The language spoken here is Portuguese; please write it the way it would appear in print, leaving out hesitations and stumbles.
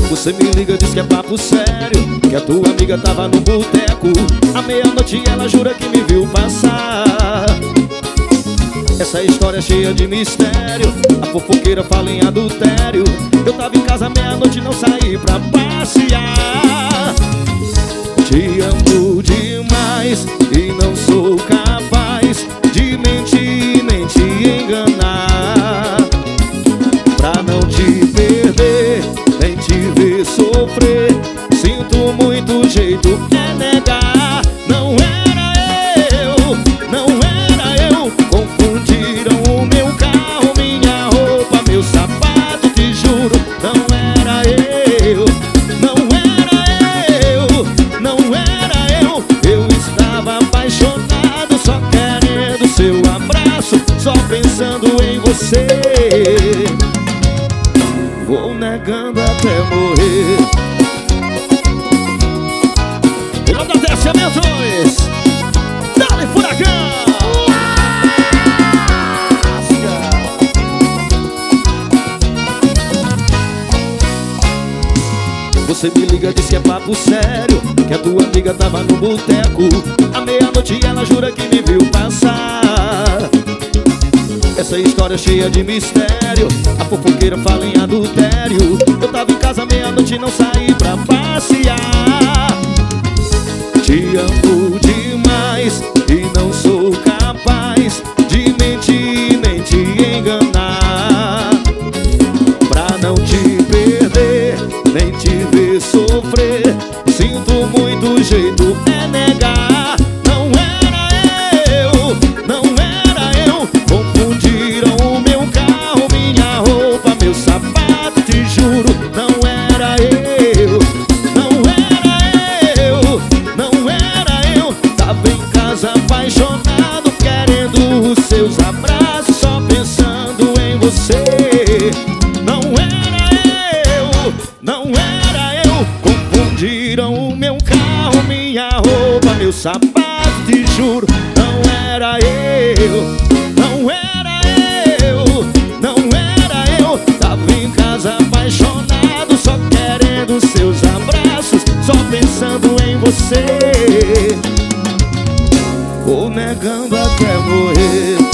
Você me liga, diz que é papo sério, que a tua amiga tava no boteco. À meia-noite ela jura que me viu passar. Essa história é cheia de mistério, a fofoqueira fala em adultério. Eu tava em casa à meia-noite e não saí pra passear. Te amo demais e não sou capaz de mentir nem te enganar. Pra não te perder, nem te ver sofrer, sinto muito, jeito é negar. Não era eu, não era eu. Confundiram o meu carro, minha roupa, meu sapato, te juro. Não era eu, não era eu, não era eu. Eu estava apaixonado, só querendo seu abraço, só pensando em você. Vou negando até morrer. Em nome da Testamentos, dá-lhe furacão. Você me liga, diz que é papo sério, que a tua amiga tava no boteco. À meia-noite ela jura que me viu passar. Essa história é cheia de mistério, a fofoqueira fala em adultério. Eu tava em casa à meia-noite e não saí pra passear. Te amo demais e não sou capaz de mentir nem te enganar. Pra não te perder, nem te ver sofrer, sinto muito, jeito é negar. Não era eu, não era eu. Confundiram o meu carro, minha roupa, meu sapato, te juro. Não era eu, não era eu, não era eu. Tava em casa apaixonado, querendo os seus abraços, só pensando em você. Não era eu, não era eu. Confundiram o meu carro, minha roupa, meu sapato, te juro. Não era eu, não era eu, não era eu. Tava em casa apaixonado, só querendo seus abraços, só pensando em você. Vou negando até morrer.